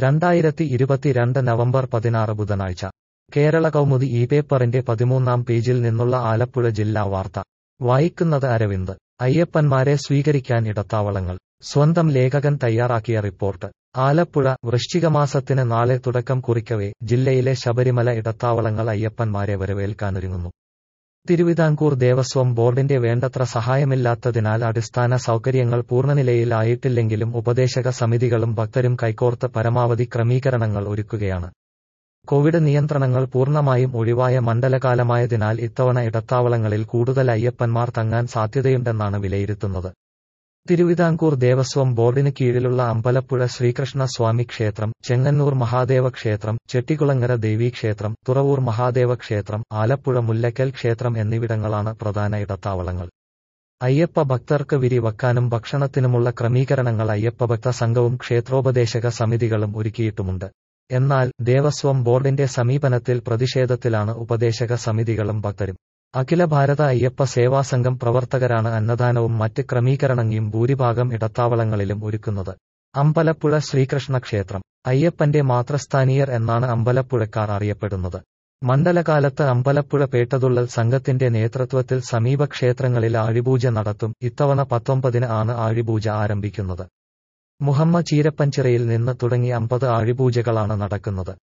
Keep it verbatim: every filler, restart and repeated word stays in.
രണ്ടായിരത്തി ഇരുപത്തിരണ്ട് നവംബർ പതിനാറ് ബുധനാഴ്ച കേരള കൗമുദി ഈ പേപ്പറിന്റെ പതിമൂന്നാം പേജിൽ നിന്നുള്ള ആലപ്പുഴ ജില്ലാ വാർത്ത വായിക്കുന്നത് അരവിന്ദ്. അയ്യപ്പന്മാരെ സ്വീകരിക്കാൻ ഇടത്താവളങ്ങൾ. സ്വന്തം ലേഖകൻ തയ്യാറാക്കിയ റിപ്പോർട്ട്. ആലപ്പുഴ. വൃശ്ചികമാസത്തിന് നാളെ തുടക്കം കുറിക്കവേ ജില്ലയിലെ ശബരിമല ഇടത്താവളങ്ങൾ അയ്യപ്പന്മാരെ വരവേൽക്കാനൊരുങ്ങുന്നു. തിരുവിതാംകൂർ ദേവസ്വം ബോർഡിന്റെ വേണ്ടത്ര സഹായമില്ലാത്തതിനാൽ അടിസ്ഥാന സൗകര്യങ്ങൾ പൂർണ്ണനിലയിൽ ആയിട്ടില്ലെങ്കിലും ഉപദേശക സമിതികളും ഭക്തരും കൈകോർത്ത് പരമാവധി ക്രമീകരണങ്ങൾ ഒരുക്കുകയാണ്. കോവിഡ് നിയന്ത്രണങ്ങൾ പൂർണ്ണമായും ഒഴിവായ മണ്ഡലകാലമായതിനാൽ ഇത്തവണ ഇടത്താവളങ്ങളിൽ കൂടുതൽ അയ്യപ്പന്മാർ തങ്ങാൻ സാധ്യതയുണ്ടെന്നാണ് വിലയിരുത്തുന്നത്. തിരുവിതാംകൂർ ദേവസ്വം ബോർഡിന് കീഴിലുള്ള അമ്പലപ്പുഴ ശ്രീകൃഷ്ണ സ്വാമി ക്ഷേത്രം, ചെങ്ങന്നൂർ മഹാദേവ ക്ഷേത്രം, ചെട്ടികുളങ്ങര ദേവീക്ഷേത്രം, തുറവൂർ മഹാദേവ ക്ഷേത്രം, ആലപ്പുഴ മുല്ലക്കൽ ക്ഷേത്രം എന്നിവിടങ്ങളാണ് പ്രധാന ഇടത്താവളങ്ങൾ. അയ്യപ്പ ഭക്തർക്ക് വിരി വയ്ക്കാനും ഭക്ഷണത്തിനുമുള്ള ക്രമീകരണങ്ങൾ അയ്യപ്പഭക്ത സംഘവും ക്ഷേത്രോപദേശക സമിതികളും ഒരുക്കിയിട്ടുമുണ്ട്. എന്നാൽ ദേവസ്വം ബോർഡിന്റെ സമീപനത്തിൽ പ്രതിഷേധത്തിലാണ് ഉപദേശക സമിതികളും ഭക്തരും. അഖില ഭാരത അയ്യപ്പ സേവാസംഘം പ്രവർത്തകരാണ് അന്നദാനവും മറ്റ് ക്രമീകരണങ്ങളും ഭൂരിഭാഗം ഇടത്താവളങ്ങളിലും ഒരുക്കുന്നത്. അമ്പലപ്പുഴ ശ്രീകൃഷ്ണ ക്ഷേത്രം. അയ്യപ്പന്റെ മാതൃസ്ഥാനീയർ എന്നാണ് അമ്പലപ്പുഴക്കാർ അറിയപ്പെടുന്നത്. മണ്ഡലകാലത്ത് അമ്പലപ്പുഴ പേട്ടതുള്ളൽ സംഘത്തിന്റെ നേതൃത്വത്തിൽ സമീപ ക്ഷേത്രങ്ങളിൽ ആഴിപൂജ നടത്തും. ഇത്തവണ പത്തൊമ്പതിന് ആണ് ആഴിപൂജ ആരംഭിക്കുന്നത്. മുഹമ്മ ചീരപ്പഞ്ചിറയിൽ നിന്ന് തുടങ്ങി അമ്പത് ആഴിപൂജകളാണ് നടക്കുന്നത്.